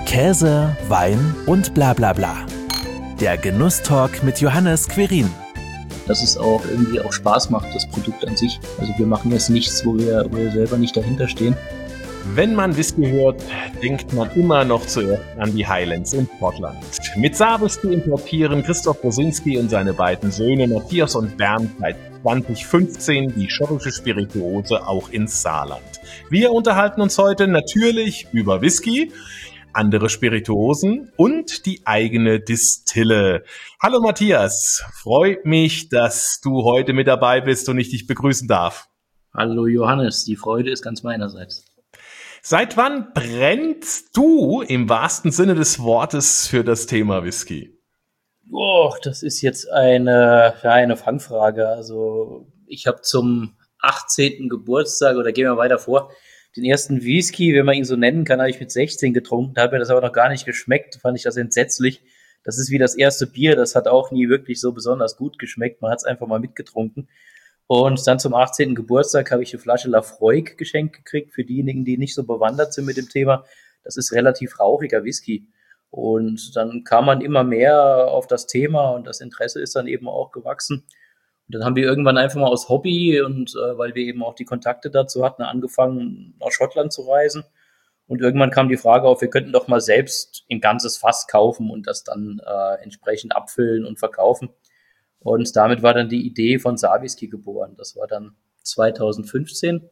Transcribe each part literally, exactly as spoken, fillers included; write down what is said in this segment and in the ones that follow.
Käse, Wein und bla bla bla. Der Genusstalk mit Johannes Quirin. Dass es auch irgendwie auch Spaß macht, das Produkt an sich. Also wir machen jetzt nichts, wo wir, wo wir selber nicht dahinter stehen. Wenn man Whisky hört, denkt man immer noch zuerst an die Highlands in Schottland. Mit Saarwhisky importieren Christoph Rosinski und seine beiden Söhne Matthias und Bernd seit zwanzig fünfzehn die schottische Spirituose auch ins Saarland. Wir unterhalten uns heute natürlich über Whisky, andere Spirituosen und die eigene Distille. Hallo Matthias, freut mich, dass du heute mit dabei bist und ich dich begrüßen darf. Hallo Johannes, die Freude ist ganz meinerseits. Seit wann brennst du im wahrsten Sinne des Wortes für das Thema Whisky? Oh, das ist jetzt eine, ja, eine Fangfrage. Also ich habe zum achtzehnten Geburtstag, oder gehen wir weiter vor, den ersten Whisky, wenn man ihn so nennen kann, habe ich mit sechzehn getrunken. Da hat mir das aber noch gar nicht geschmeckt, fand ich das entsetzlich. Das ist wie das erste Bier, das hat auch nie wirklich so besonders gut geschmeckt. Man hat es einfach mal mitgetrunken. Und dann zum achtzehnten Geburtstag habe ich eine Flasche Lafroig geschenkt gekriegt, für diejenigen, die nicht so bewandert sind mit dem Thema. Das ist relativ rauchiger Whisky. Und dann kam man immer mehr auf das Thema und das Interesse ist dann eben auch gewachsen. Und dann haben wir irgendwann einfach mal aus Hobby und äh, weil wir eben auch die Kontakte dazu hatten, angefangen nach Schottland zu reisen. Und irgendwann kam die Frage auf, wir könnten doch mal selbst ein ganzes Fass kaufen und das dann äh, entsprechend abfüllen und verkaufen. Und damit war dann die Idee von Saarwhisky geboren. Das war dann zweitausendfünfzehn.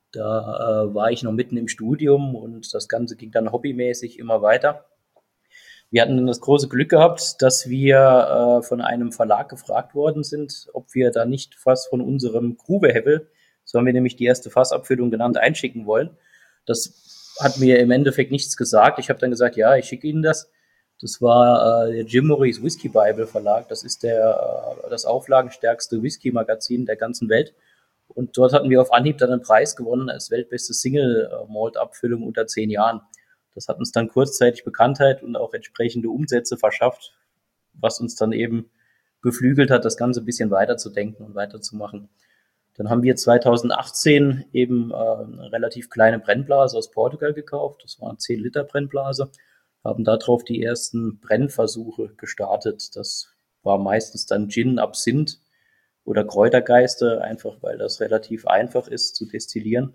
Da äh, war ich noch mitten im Studium und das Ganze ging dann hobbymäßig immer weiter. Wir hatten dann das große Glück gehabt, dass wir äh, von einem Verlag gefragt worden sind, ob wir da nicht Fass von unserem Grubehebbel, so haben wir nämlich die erste Fassabfüllung genannt, einschicken wollen. Das hat mir im Endeffekt nichts gesagt. Ich habe dann gesagt, ja, ich schicke Ihnen das. Das war äh, der Jim Morris Whisky Bible Verlag. Das ist der äh, das auflagenstärkste Whisky-Magazin der ganzen Welt. Und dort hatten wir auf Anhieb dann einen Preis gewonnen als weltbeste Single-Malt-Abfüllung unter zehn Jahren. Das hat uns dann kurzzeitig Bekanntheit und auch entsprechende Umsätze verschafft, was uns dann eben beflügelt hat, das Ganze ein bisschen weiterzudenken und weiterzumachen. Dann haben wir zweitausendachtzehn eben äh, eine relativ kleine Brennblase aus Portugal gekauft. Das war eine zehn Liter Brennblase. Haben darauf die ersten Brennversuche gestartet. Das war meistens dann Gin, Absinth oder Kräutergeiste, einfach weil das relativ einfach ist zu destillieren.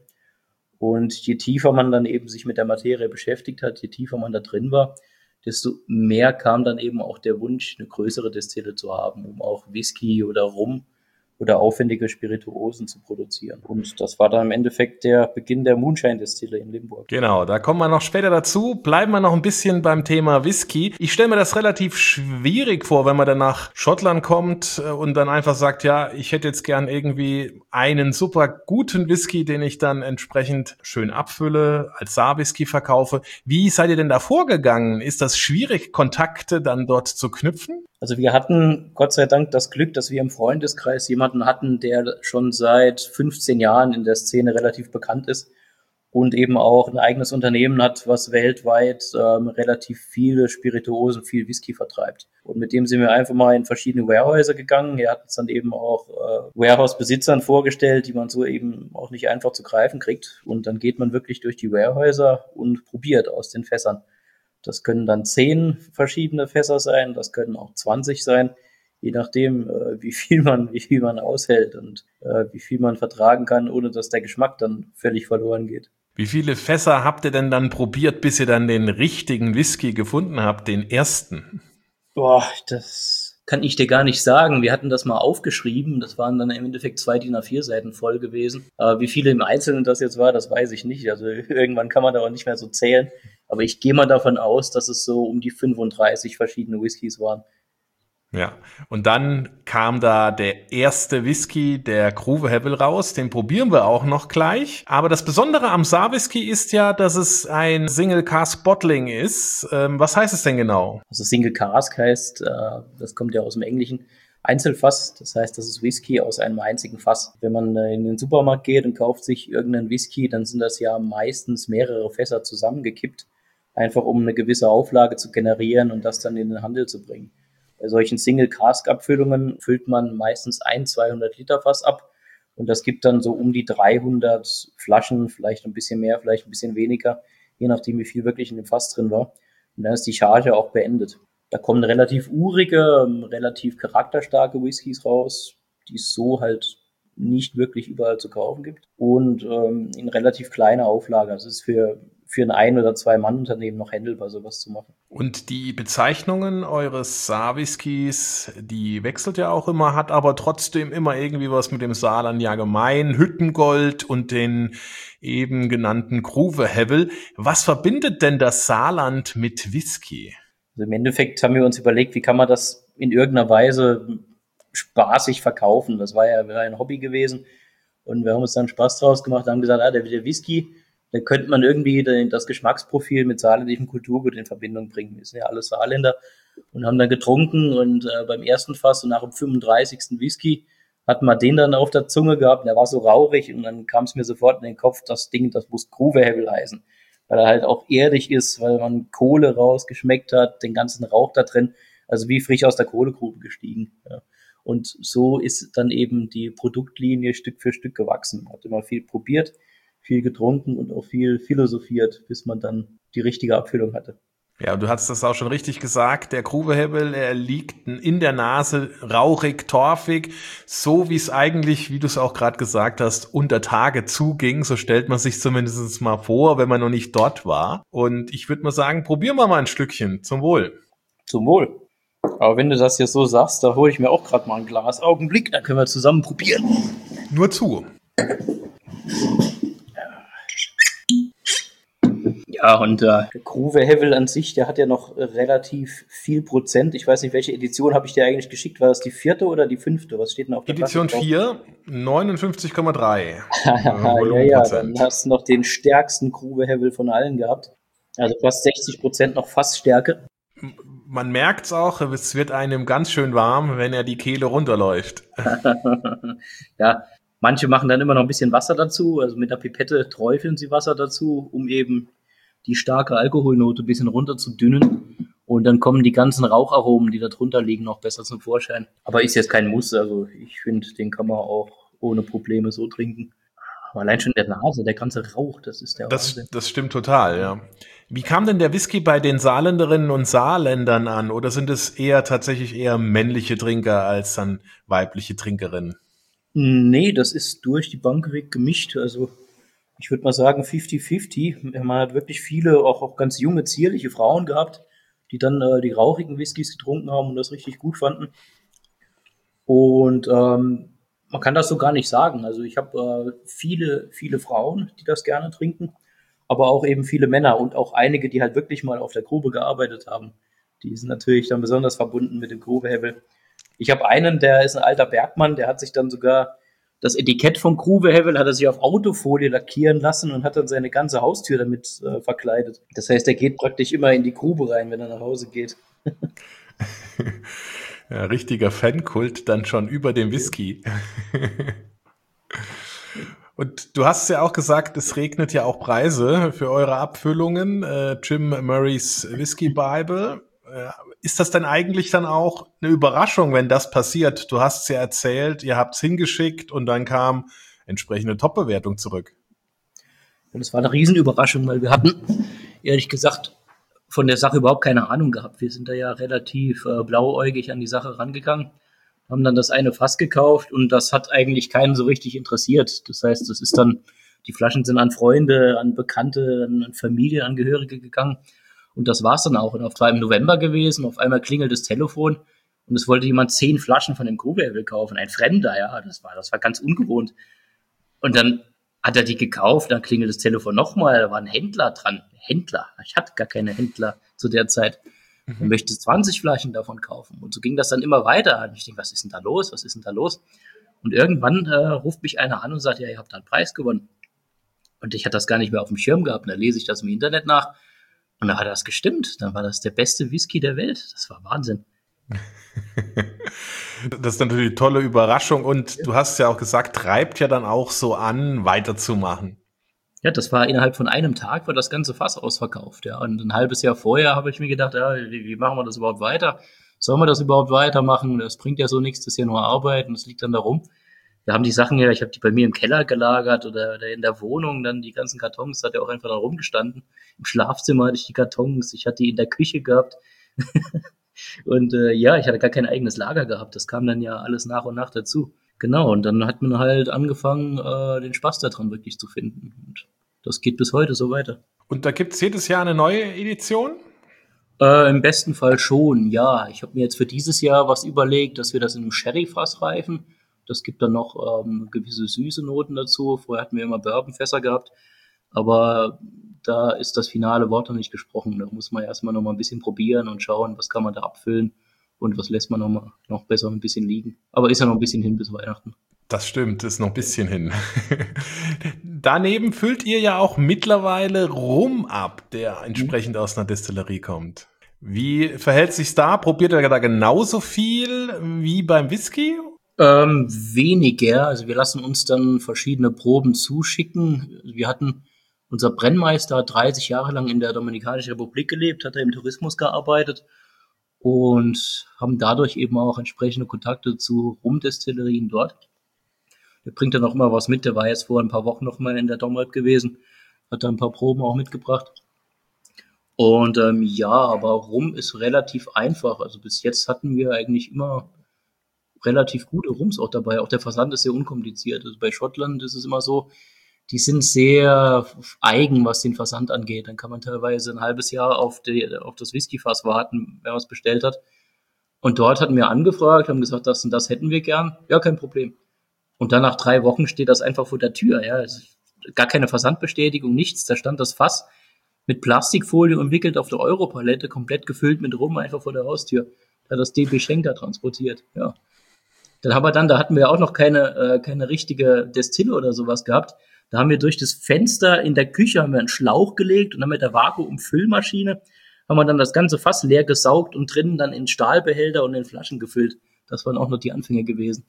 Und je tiefer man dann eben sich mit der Materie beschäftigt hat, je tiefer man da drin war, desto mehr kam dann eben auch der Wunsch, eine größere Destille zu haben, um auch Whisky oder Rum oder aufwendige Spirituosen zu produzieren. Und das war dann im Endeffekt der Beginn der Moonshine-Destille in Limburg. Genau, da kommen wir noch später dazu. Bleiben wir noch ein bisschen beim Thema Whisky. Ich stelle mir das relativ schwierig vor, wenn man dann nach Schottland kommt und dann einfach sagt, ja, ich hätte jetzt gern irgendwie einen super guten Whisky, den ich dann entsprechend schön abfülle, als Saarwhisky verkaufe. Wie seid ihr denn da vorgegangen? Ist das schwierig, Kontakte dann dort zu knüpfen? Also wir hatten Gott sei Dank das Glück, dass wir im Freundeskreis jemanden hatten, der schon seit fünfzehn Jahren in der Szene relativ bekannt ist und eben auch ein eigenes Unternehmen hat, was weltweit ähm, relativ viele Spirituosen, viel Whisky vertreibt. Und mit dem sind wir einfach mal in verschiedene Warehäuser gegangen. Er hat uns dann eben auch äh, Warehouse-Besitzern vorgestellt, die man so eben auch nicht einfach zu greifen kriegt. Und dann geht man wirklich durch die Warehäuser und probiert aus den Fässern. Das können dann zehn verschiedene Fässer sein, das können auch zwanzig sein, je nachdem, äh, wie viel man, wie viel man aushält und äh, wie viel man vertragen kann, ohne dass der Geschmack dann völlig verloren geht. Wie viele Fässer habt ihr denn dann probiert, bis ihr dann den richtigen Whisky gefunden habt, den ersten? Boah, das kann ich dir gar nicht sagen. Wir hatten das mal aufgeschrieben. Das waren dann im Endeffekt zwei D I N A vier Seiten voll gewesen. Aber wie viele im Einzelnen das jetzt war, das weiß ich nicht. Also irgendwann kann man da auch nicht mehr so zählen. Aber ich gehe mal davon aus, dass es so um die fünfunddreißig verschiedene Whiskys waren. Ja, und dann kam da der erste Whisky, der Gruvehebbel, raus. Den probieren wir auch noch gleich. Aber das Besondere am Saarwhisky ist ja, dass es ein Single Cask Bottling ist. Ähm, was heißt es denn genau? Also Single Cask heißt, äh, das kommt ja aus dem Englischen, Einzelfass. Das heißt, das ist Whisky aus einem einzigen Fass. Wenn man äh, in den Supermarkt geht und kauft sich irgendeinen Whisky, dann sind das ja meistens mehrere Fässer zusammengekippt. Einfach um eine gewisse Auflage zu generieren und das dann in den Handel zu bringen. Bei solchen Single-Cask-Abfüllungen füllt man meistens ein zweihundert Liter Fass ab und das gibt dann so um die dreihundert Flaschen, vielleicht ein bisschen mehr, vielleicht ein bisschen weniger, je nachdem, wie viel wirklich in dem Fass drin war. Und dann ist die Charge auch beendet. Da kommen relativ urige, relativ charakterstarke Whiskys raus, die es so halt nicht wirklich überall zu kaufen gibt. Und ähm, in relativ kleiner Auflage. Also es ist für, für ein Ein- oder Zwei-Mann-Unternehmen noch handelbar, sowas zu machen. Und die Bezeichnungen eures Saarwhiskys, die wechselt ja auch immer, hat aber trotzdem immer irgendwie was mit dem Saarland ja gemein. Hüttengold und den eben genannten Gruvehevel. Was verbindet denn das Saarland mit Whisky? Also im Endeffekt haben wir uns überlegt, wie kann man das in irgendeiner Weise spaßig verkaufen. Das war ja ein Hobby gewesen. Und wir haben uns dann Spaß draus gemacht, haben gesagt, ah, der, der Whisky, da könnte man irgendwie den, das Geschmacksprofil mit saarländischem Kulturgut in Verbindung bringen. Wir sind ja alle Saarländer und haben dann getrunken und äh, beim ersten Fass und nach dem fünfunddreißigsten Whisky hatten wir den dann auf der Zunge gehabt, der war so rauchig und dann kam es mir sofort in den Kopf, das Ding, das muss Gruvehevel heißen, weil er halt auch erdig ist, weil man Kohle rausgeschmeckt hat, den ganzen Rauch da drin, also wie frisch aus der Kohlegrube gestiegen. Ja. Und so ist dann eben die Produktlinie Stück für Stück gewachsen. Man hat immer viel probiert, viel getrunken und auch viel philosophiert, bis man dann die richtige Abfüllung hatte. Ja, du hast das auch schon richtig gesagt. Der Gruvehevel, er liegt in der Nase rauchig, torfig, so wie es eigentlich, wie du es auch gerade gesagt hast, unter Tage zuging. So stellt man sich zumindest mal vor, wenn man noch nicht dort war. Und ich würde mal sagen, probieren wir mal ein Stückchen. Zum Wohl. Zum Wohl. Aber wenn du das jetzt so sagst, da hole ich mir auch gerade mal ein Glas. Augenblick, dann können wir zusammen probieren. Nur zu. Ja, und äh, der Gruvehevel an sich, der hat ja noch äh, relativ viel Prozent. Ich weiß nicht, welche Edition habe ich dir eigentlich geschickt? War das die vierte oder die fünfte? Was steht denn auf der Edition Flasche vier, neunundfünfzig Komma drei. Ja, ja, dann hast du noch den stärksten Gruvehevel von allen gehabt. Also fast sechzig Prozent noch Fassstärke. Man merkt's auch, es wird einem ganz schön warm, wenn er die Kehle runterläuft. Ja, manche machen dann immer noch ein bisschen Wasser dazu. Also mit der Pipette träufeln sie Wasser dazu, um eben die starke Alkoholnote ein bisschen runter zu dünnen. Und dann kommen die ganzen Raucharomen, die da drunter liegen, noch besser zum Vorschein. Aber ist jetzt kein Muss. Also ich finde, den kann man auch ohne Probleme so trinken. Aber allein schon der Nase, der ganze Rauch, das ist der das, Wahnsinn. Das stimmt total, ja. Wie kam denn der Whisky bei den Saarländerinnen und Saarländern an? Oder sind es eher tatsächlich eher männliche Trinker als dann weibliche Trinkerinnen? Nee, das ist durch die Bank weg gemischt. Also ich würde mal sagen fünfzig fünfzig. Man hat wirklich viele, auch, auch ganz junge, zierliche Frauen gehabt, die dann äh, die rauchigen Whiskys getrunken haben und das richtig gut fanden. Und ähm, man kann das so gar nicht sagen. Also ich habe äh, viele, viele Frauen, die das gerne trinken, aber auch eben viele Männer und auch einige, die halt wirklich mal auf der Grube gearbeitet haben. Die sind natürlich dann besonders verbunden mit dem Gruvehevel. Ich habe einen, der ist ein alter Bergmann, der hat sich dann sogar das Etikett vom Gruvehevel hat er sich auf Autofolie lackieren lassen und hat dann seine ganze Haustür damit äh, verkleidet. Das heißt, er geht praktisch immer in die Grube rein, wenn er nach Hause geht. Ja, richtiger Fankult dann schon über dem Whisky. Und du hast ja auch gesagt, es regnet ja auch Preise für eure Abfüllungen. Äh, Jim Murrays Whisky Bible. Äh, ist das denn eigentlich dann auch eine Überraschung, wenn das passiert? Du hast es ja erzählt, ihr habt es hingeschickt und dann kam entsprechende Top-Bewertung zurück. Und es war eine Riesenüberraschung, weil wir hatten, ehrlich gesagt, von der Sache überhaupt keine Ahnung gehabt. Wir sind da ja relativ äh, blauäugig an die Sache rangegangen, haben dann das eine Fass gekauft und das hat eigentlich keinen so richtig interessiert. Das heißt, das ist dann, die Flaschen sind an Freunde, an Bekannte, an Familienangehörige gegangen und das war's dann auch. Und auf war im November gewesen, auf einmal klingelt das Telefon und es wollte jemand zehn Flaschen von dem Gruvehevel kaufen. Ein Fremder, ja, das war, das war ganz ungewohnt. Und dann hat er die gekauft, dann klingelt das Telefon nochmal, da war ein Händler dran. Händler, ich hatte gar keine Händler zu der Zeit. Mhm. Er möchte zwanzig Flaschen davon kaufen. Und so ging das dann immer weiter. Und ich denke, was ist denn da los, was ist denn da los? Und irgendwann äh, ruft mich einer an und sagt, ja, ihr habt da einen Preis gewonnen. Und ich hatte das gar nicht mehr auf dem Schirm gehabt. Und da lese ich das im Internet nach. Und da hat das gestimmt. Dann war das der beste Whisky der Welt. Das war Wahnsinn. Das ist natürlich eine tolle Überraschung und ja. Du hast ja auch gesagt, treibt ja dann auch so an, weiterzumachen. Ja, das war innerhalb von einem Tag, war das ganze Fass ausverkauft. Ja, und ein halbes Jahr vorher habe ich mir gedacht, ja, wie, wie machen wir das überhaupt weiter? Sollen wir das überhaupt weitermachen? Das bringt ja so nichts, das ist ja nur Arbeit und das liegt dann da rum. Wir haben die Sachen ja, ich habe die bei mir im Keller gelagert oder, oder in der Wohnung, dann die ganzen Kartons, hat ja auch einfach da rumgestanden. Im Schlafzimmer hatte ich die Kartons, ich hatte die in der Küche gehabt. Und äh, ja, ich hatte gar kein eigenes Lager gehabt. Das kam dann ja alles nach und nach dazu. Genau, und dann hat man halt angefangen, äh, den Spaß daran wirklich zu finden. Und das geht bis heute so weiter. Und da gibt's jedes Jahr eine neue Edition? Äh, im besten Fall schon, ja. Ich habe mir jetzt für dieses Jahr was überlegt, dass wir das in einem Sherry-Fass reifen. Das gibt dann noch ähm, gewisse süße Noten dazu. Vorher hatten wir immer Bourbonfässer gehabt. Aber da ist das finale Wort noch nicht gesprochen. Da muss man erstmal noch mal ein bisschen probieren und schauen, was kann man da abfüllen und was lässt man noch mal noch besser ein bisschen liegen. Aber ist ja noch ein bisschen hin bis Weihnachten. Das stimmt, ist noch ein bisschen hin. Daneben füllt ihr ja auch mittlerweile Rum ab, der entsprechend aus einer Destillerie kommt. Wie verhält sich's da? Probiert ihr da genauso viel wie beim Whisky? Ähm, weniger. Also wir lassen uns dann verschiedene Proben zuschicken. Wir hatten, unser Brennmeister hat dreißig Jahre lang in der Dominikanischen Republik gelebt, hat er im Tourismus gearbeitet und haben dadurch eben auch entsprechende Kontakte zu Rumdestillerien dort. Der bringt dann auch immer was mit. Der war jetzt vor ein paar Wochen noch mal in der Domrep gewesen, hat da ein paar Proben auch mitgebracht. Und ähm, ja, aber Rum ist relativ einfach. Also bis jetzt hatten wir eigentlich immer relativ gute Rums auch dabei. Auch der Versand ist sehr unkompliziert. Also bei Schottland ist es immer so, die sind sehr eigen, was den Versand angeht. Dann kann man teilweise ein halbes Jahr auf, die, auf das Whiskyfass warten, wenn man es bestellt hat. Und dort hatten wir angefragt, haben gesagt, das und das hätten wir gern. Ja, kein Problem. Und dann nach drei Wochen steht das einfach vor der Tür. Ja, gar keine Versandbestätigung, nichts. Da stand das Fass mit Plastikfolie umwickelt auf der Europalette, komplett gefüllt mit Rum, einfach vor der Haustür. Da hat das D B Schenker transportiert. Ja. Dann haben wir dann, da hatten wir auch noch keine, äh, keine richtige Destille oder sowas gehabt. Da haben wir durch das Fenster in der Küche haben wir einen Schlauch gelegt und dann mit der Vakuumfüllmaschine haben wir dann das ganze Fass leer gesaugt und drinnen dann in Stahlbehälter und in Flaschen gefüllt. Das waren auch noch die Anfänge gewesen.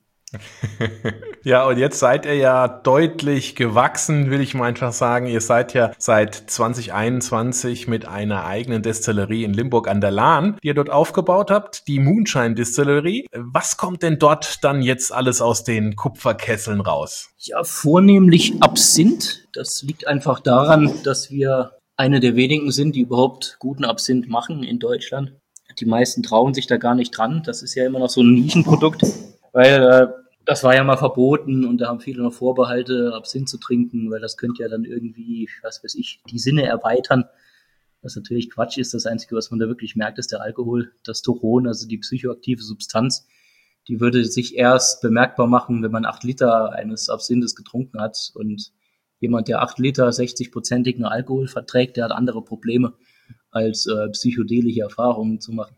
Ja, und jetzt seid ihr ja deutlich gewachsen, will ich mal einfach sagen. Ihr seid ja seit zwanzig einundzwanzig mit einer eigenen Destillerie in Limburg an der Lahn, die ihr dort aufgebaut habt, die Moonshine Distillery. Was kommt denn dort dann jetzt alles aus den Kupferkesseln raus? Ja, vornehmlich Absinth. Das liegt einfach daran, dass wir eine der wenigen sind, die überhaupt guten Absinth machen in Deutschland. Die meisten trauen sich da gar nicht dran. Das ist ja immer noch so ein Nischenprodukt, weil äh, das war ja mal verboten und da haben viele noch Vorbehalte, Absinth zu trinken, weil das könnte ja dann irgendwie, was weiß ich, die Sinne erweitern. Was natürlich Quatsch ist. Das Einzige, was man da wirklich merkt, ist der Alkohol, das Turon, also die psychoaktive Substanz. Die würde sich erst bemerkbar machen, wenn man acht Liter eines Absinthes getrunken hat. Und jemand, der acht Liter sechzig-prozentigen Alkohol verträgt, der hat andere Probleme, als äh, psychedelische Erfahrungen zu machen.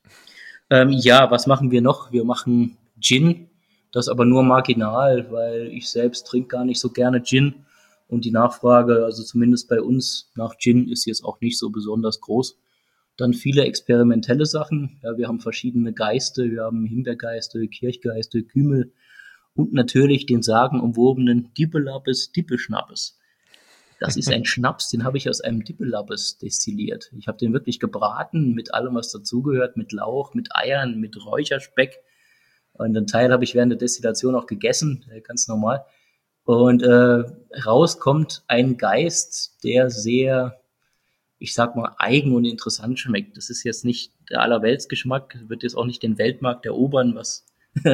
Ähm, ja, was machen wir noch? Wir machen Gin. Das aber nur marginal, weil ich selbst trinke gar nicht so gerne Gin und die Nachfrage, also zumindest bei uns nach Gin, ist jetzt auch nicht so besonders groß. Dann viele experimentelle Sachen. Ja, wir haben verschiedene Geiste, wir haben Himbeergeiste, Kirchgeiste, Kümel und natürlich den sagenumwobenen Dippelabbes Dippeschnappes. Das ist ein Schnaps, den habe ich aus einem Dippelabbes destilliert. Ich habe den wirklich gebraten mit allem, was dazugehört, mit Lauch, mit Eiern, mit Räucherspeck. Und einen Teil habe ich während der Destillation auch gegessen, ganz normal. Und äh, raus kommt ein Geist, der sehr, ich sag mal, eigen und interessant schmeckt. Das ist jetzt nicht der Allerweltsgeschmack, wird jetzt auch nicht den Weltmarkt erobern, was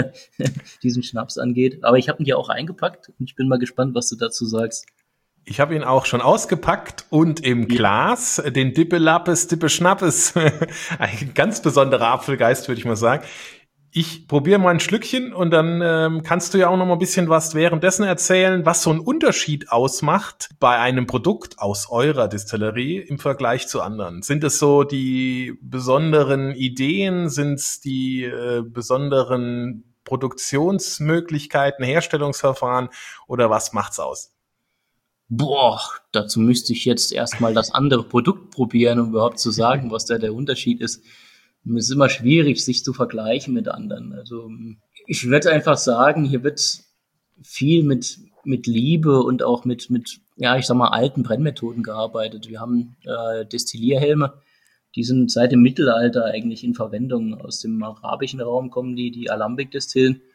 diesen Schnaps angeht. Aber ich habe ihn dir auch eingepackt und ich bin mal gespannt, was du dazu sagst. Ich habe ihn auch schon ausgepackt und im Glas, den Dippelabbes, Dippeschnappes, ein ganz besonderer Apfelgeist, würde ich mal sagen. Ich probiere mal ein Schlückchen und dann ähm, kannst du ja auch noch mal ein bisschen was währenddessen erzählen, was so einen Unterschied ausmacht bei einem Produkt aus eurer Distillerie im Vergleich zu anderen. Sind es so die besonderen Ideen? Sind es die äh, besonderen Produktionsmöglichkeiten, Herstellungsverfahren oder was macht's aus? Boah, dazu müsste ich jetzt erstmal das andere Produkt probieren, um überhaupt zu sagen, was da der Unterschied ist. Es ist immer schwierig, sich zu vergleichen mit anderen. Also ich würde einfach sagen, hier wird viel mit mit Liebe und auch mit mit ja, ich sag mal alten Brennmethoden gearbeitet. Wir haben äh, Destillierhelme, die sind seit dem Mittelalter eigentlich in Verwendung. Aus dem arabischen Raum kommen die, die Alambic-Destillen.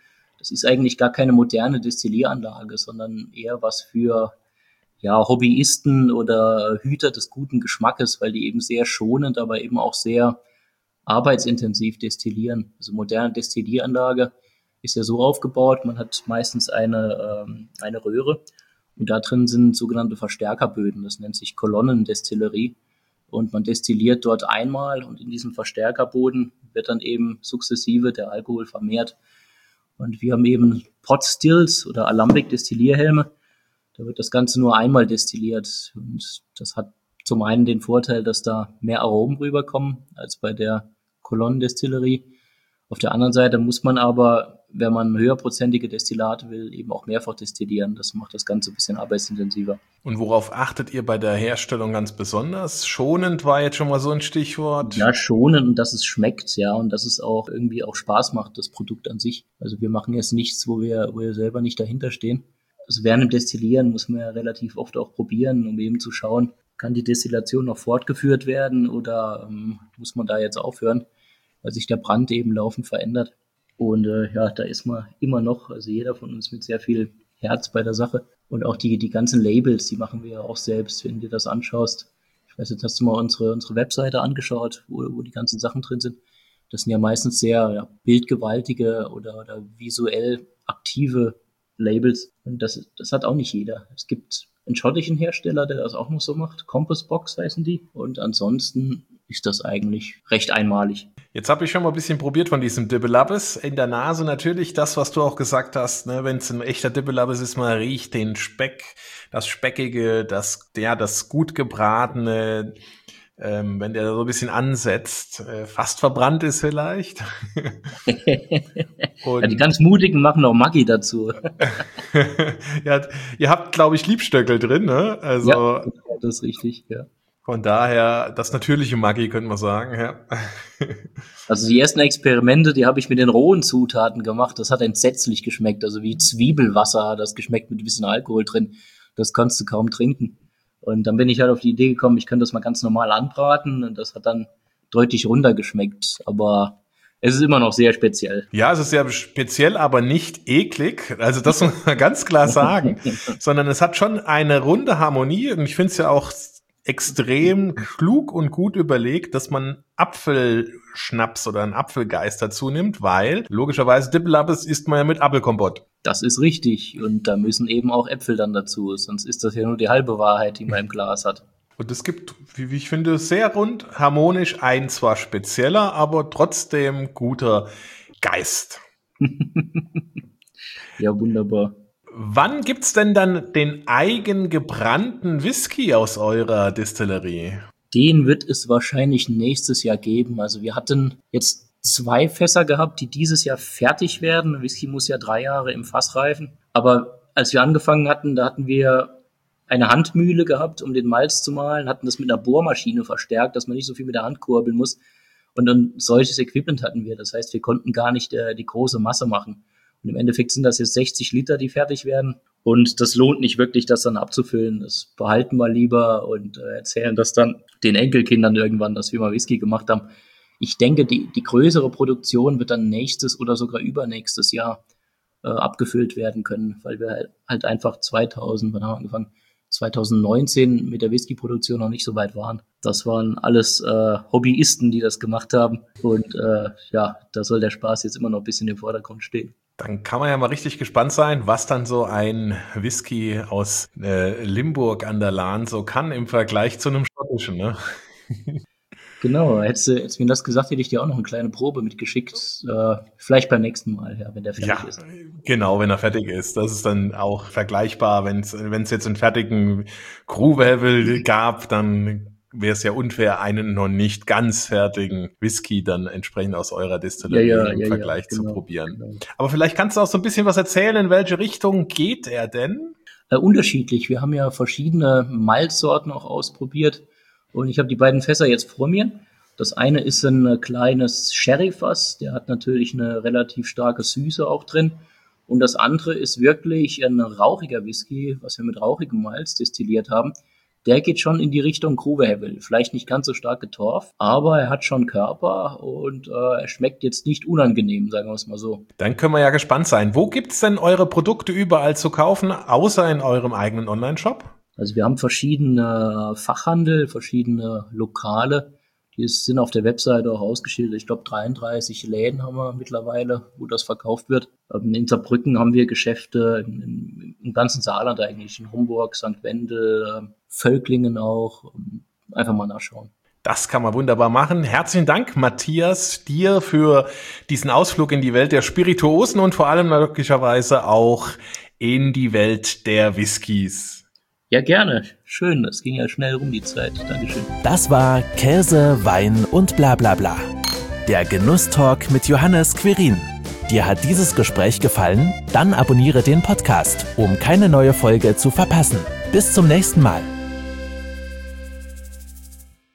das ist eigentlich gar keine moderne Destillieranlage, sondern eher was für ja, Hobbyisten oder Hüter des guten Geschmackes, weil die eben sehr schonend, aber eben auch sehr arbeitsintensiv destillieren. Also moderne Destillieranlage ist ja so aufgebaut, man hat meistens eine, ähm, eine Röhre und da drin sind sogenannte Verstärkerböden, das nennt sich Kolonnendestillerie und man destilliert dort einmal und in diesem Verstärkerboden wird dann eben sukzessive der Alkohol vermehrt. Und wir haben eben Pot Stills oder Alembic-Destillierhelme, da wird das Ganze nur einmal destilliert und das hat zum einen den Vorteil, dass da mehr Aromen rüberkommen als bei der Kolonnendestillerie. Auf der anderen Seite muss man aber, wenn man höherprozentige Destillate will, eben auch mehrfach destillieren. Das macht das Ganze ein bisschen arbeitsintensiver. Und worauf achtet ihr bei der Herstellung ganz besonders? Schonend war jetzt schon mal so ein Stichwort. Ja, schonend und dass es schmeckt, ja, und dass es auch irgendwie auch Spaß macht, das Produkt an sich. Also wir machen jetzt nichts, wo wir, wo wir selber nicht dahinter stehen. Also während dem Destillieren muss man ja relativ oft auch probieren, um eben zu schauen, kann die Destillation noch fortgeführt werden oder ähm, muss man da jetzt aufhören, weil sich der Brand eben laufend verändert. Und äh, ja, da ist man immer noch, also jeder von uns mit sehr viel Herz bei der Sache. Und auch die, die ganzen Labels, die machen wir ja auch selbst, wenn du dir das anschaust. Ich weiß nicht, hast du mal unsere, unsere Webseite angeschaut, wo, wo die ganzen Sachen drin sind? Das sind ja meistens sehr ja, bildgewaltige oder, oder visuell aktive Labels. Und das, das hat auch nicht jeder. Es gibt einen schottischen Hersteller, der das auch noch so macht. Compass Box heißen die. Und ansonsten ist das eigentlich recht einmalig. Jetzt habe ich schon mal ein bisschen probiert von diesem Dibbelabbes. In der Nase natürlich das, was du auch gesagt hast, ne, wenn es ein echter Dibbelabbes ist, man riecht den Speck, das Speckige, das, ja, das gut gebratene, ähm, wenn der so ein bisschen ansetzt, äh, fast verbrannt ist vielleicht. Und ja, die ganz Mutigen machen auch Maggi dazu. Ja, ihr habt, glaube ich, Liebstöckel drin, ne? Also, ja, das ist richtig, ja. Von daher, das natürliche Maggi, könnte man sagen, ja. Also die ersten Experimente, die habe ich mit den rohen Zutaten gemacht. Das hat entsetzlich geschmeckt. Also wie Zwiebelwasser, das geschmeckt mit ein bisschen Alkohol drin. Das kannst du kaum trinken. Und dann bin ich halt auf die Idee gekommen, ich könnte das mal ganz normal anbraten. Und das hat dann deutlich runtergeschmeckt. Aber es ist immer noch sehr speziell. Ja, es ist sehr speziell, aber nicht eklig. Also das muss man ganz klar sagen. Sondern es hat schon eine runde Harmonie. Und ich finde es ja auch extrem klug und gut überlegt, dass man Apfelschnaps oder einen Apfelgeist dazu nimmt, weil logischerweise Dibbelabbes isst man ja mit Apfelkompott. Das ist richtig und da müssen eben auch Äpfel dann dazu, sonst ist das ja nur die halbe Wahrheit, die man im Glas hat. Und es gibt, wie ich finde, sehr rund, harmonisch ein zwar spezieller, aber trotzdem guter Geist. Ja, wunderbar. Wann gibt's denn dann den eigengebrannten Whisky aus eurer Distillerie? Den wird es wahrscheinlich nächstes Jahr geben. Also wir hatten jetzt zwei Fässer gehabt, die dieses Jahr fertig werden. Whisky muss ja drei Jahre im Fass reifen. Aber als wir angefangen hatten, da hatten wir eine Handmühle gehabt, um den Malz zu mahlen, hatten das mit einer Bohrmaschine verstärkt, dass man nicht so viel mit der Hand kurbeln muss. Und ein solches Equipment hatten wir. Das heißt, wir konnten gar nicht äh, die große Masse machen. Und im Endeffekt sind das jetzt sechzig Liter, die fertig werden. Und das lohnt nicht wirklich, das dann abzufüllen. Das behalten wir lieber und äh, erzählen das dann den Enkelkindern irgendwann, dass wir mal Whisky gemacht haben. Ich denke, die, die größere Produktion wird dann nächstes oder sogar übernächstes Jahr äh, abgefüllt werden können, weil wir halt einfach zweitausend, wann haben wir angefangen? zwanzig neunzehn mit der Whisky-Produktion noch nicht so weit waren. Das waren alles äh, Hobbyisten, die das gemacht haben. Und äh, ja, da soll der Spaß jetzt immer noch ein bisschen im Vordergrund stehen. Dann kann man ja mal richtig gespannt sein, was dann so ein Whisky aus äh, Limburg an der Lahn so kann im Vergleich zu einem schottischen, ne? Genau, hättest du, hättest du mir das gesagt, hätte ich dir auch noch eine kleine Probe mitgeschickt. Äh, vielleicht beim nächsten Mal, ja, wenn der fertig ja, ist. Genau, wenn er fertig ist. Das ist dann auch vergleichbar. Wenn es wenn es jetzt einen fertigen Crew-Level gab, dann wäre es ja unfair, einen noch nicht ganz fertigen Whisky dann entsprechend aus eurer Distillerie Ja, ja, im ja, Vergleich ja, zu genau, probieren. genau. Aber vielleicht kannst du auch so ein bisschen was erzählen, in welche Richtung geht er denn? Äh, unterschiedlich. Wir haben ja verschiedene Malzsorten auch ausprobiert. Und ich habe die beiden Fässer jetzt vor mir. Das eine ist ein kleines Sherry-Fass, der hat natürlich eine relativ starke Süße auch drin. Und das andere ist wirklich ein rauchiger Whisky, was wir mit rauchigem Malz destilliert haben. der geht schon in die Richtung Gruvehevel. Vielleicht nicht ganz so stark getorft, aber er hat schon Körper und äh, er schmeckt jetzt nicht unangenehm, sagen wir es mal so. Dann können wir ja gespannt sein. Wo gibt's denn eure Produkte überall zu kaufen, außer in eurem eigenen Online-Shop? Also wir haben verschiedene Fachhandel, verschiedene Lokale. Die sind auf der Webseite auch ausgeschildert. Ich glaube, dreiunddreißig Läden haben wir mittlerweile, wo das verkauft wird. In Saarbrücken haben wir Geschäfte, im, im ganzen Saarland eigentlich, in Homburg, Sankt Wendel, Völklingen auch. Einfach mal nachschauen. Das kann man wunderbar machen. Herzlichen Dank, Matthias, dir für diesen Ausflug in die Welt der Spirituosen und vor allem möglicherweise auch in die Welt der Whiskys. Ja, gerne. Schön, das ging ja schnell rum, die Zeit. Dankeschön. Das war Käse, Wein und bla bla bla. Der Genusstalk mit Johannes Quirin. Dir hat dieses Gespräch gefallen? Dann abonniere den Podcast, um keine neue Folge zu verpassen. Bis zum nächsten Mal.